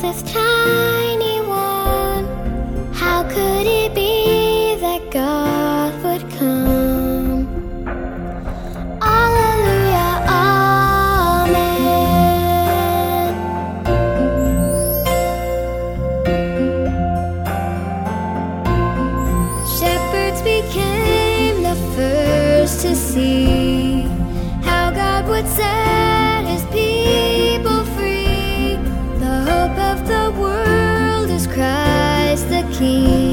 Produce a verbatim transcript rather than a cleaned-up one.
this tiny one. How could it be that God would come? Alleluia, amen. Shepherds became the first to see how God would set his people free. The hope of the world is Christ the King.